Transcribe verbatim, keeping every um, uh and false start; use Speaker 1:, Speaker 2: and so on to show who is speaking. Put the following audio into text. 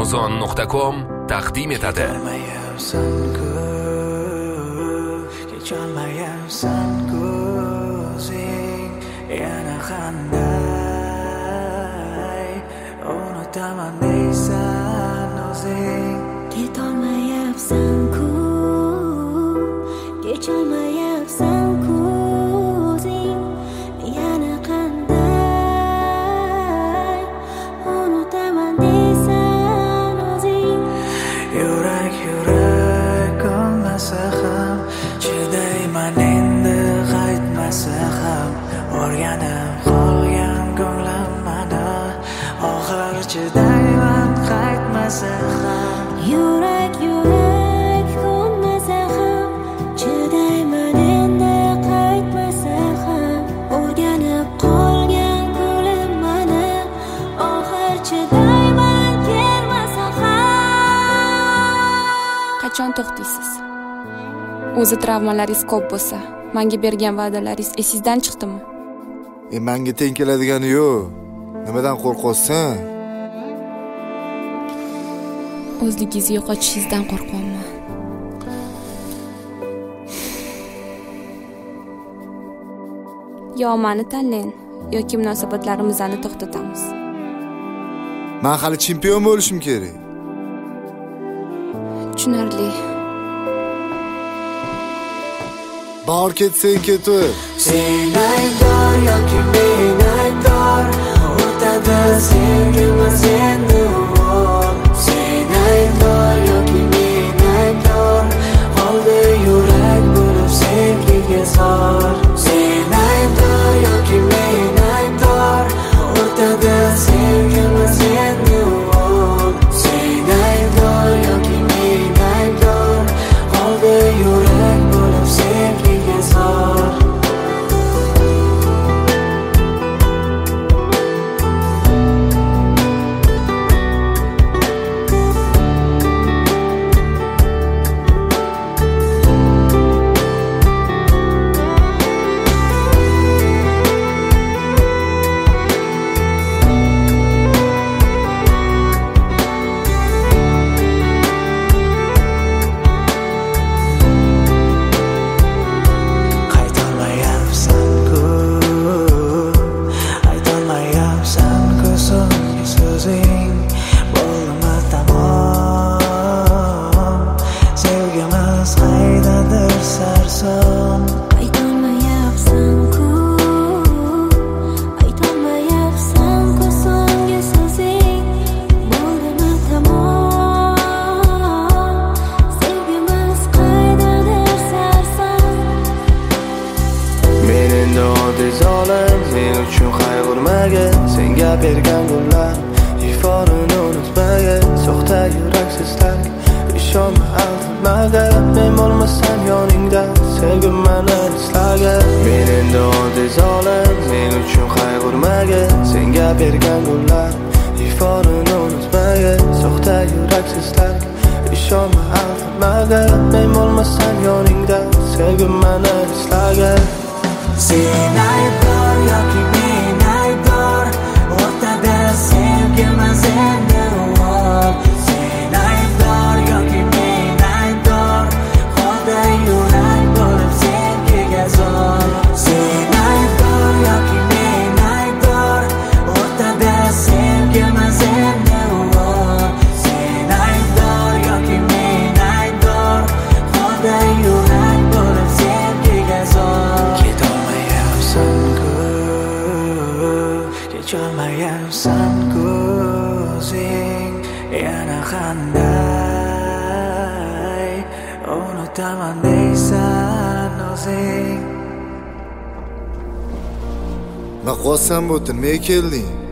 Speaker 1: amazon nuqta com taqdim etadi.
Speaker 2: Kecholmayapsan ko'zing yana qanday unutaman deysan o'zing.
Speaker 3: Ketolmayapsan ku, kecholmayapsan ko'zing yana qanday unutaman deysan o'zing.
Speaker 2: Yurak yurak ko'nmasa ham, chidayman endi qaytmasa ham. O'rganib qolgan ko'nglim mana, oxir chidayman qaytmasa ham.
Speaker 3: Yurak yurak ko'nmasa ham, chidayman endi qaytmasa ham. O'rganib qolgan ko'nglim mana, oxir chidayman kelmasa ham.
Speaker 4: Qachon to'xtaysiz? O'zi travmalaringiz ko'p bo'lsa, menga bergan va'dalaringiz esingizdan chiqdimi?
Speaker 5: E menga teng keladigani yo'q. Nimadan qo'rqosan?
Speaker 4: O'zligingizni yo'qotishingizdan qo'rqaman. Yo meni tanlang yoki munosabatlarimizni to'xtatamiz.
Speaker 5: Men hali chempion bo'lishim kerak.
Speaker 4: Tushunarli.
Speaker 5: Bor ketsang ketur.
Speaker 2: Sen aybdor yoki men aybdor, o'rtada sevgimiz endi bor. Sen aybdor yoki men aybdor, qoldi yurak bo'lib sevgiga zor. Sen aybdor yoki men aybdor, o'rtada sevgimiz endi bor. Sen aybdor yoki men aybdor, qoldi yurak bo'lib sevgiga zor.
Speaker 6: Men uchun qayg'urmagin, senga bergan gullar iforini unutmagin. Soxta yuraksizlik ishonma aldamaga. Men bo'lmasam yoningda sevgim meni eslagin. Men endi oddiy zolim, men uchun qayg'urmagin, senga bergan gullar iforini unutmagin. Soxta yuraksizlik ishonma aldamaga. Men bo'lmasam yoningda sevgim meni eslagin.
Speaker 2: Sen aybdor yoki men aybdor, o'rtada sevgimiz endi bor. Sen aybdor yoki men aybdor, qoldi yurak bo'lib sevgiga zor. Sen aybdor yoki men aybdor, o'rtada sevgimiz endi bor. Sen aybdor yoki men aybdor, qoldi yurak bo'lib sevgiga zor. Kecholmayapsan ko'zing yana qanday unutaman deysan o'zing.
Speaker 5: Ma qolsam bo'tin, men kelding.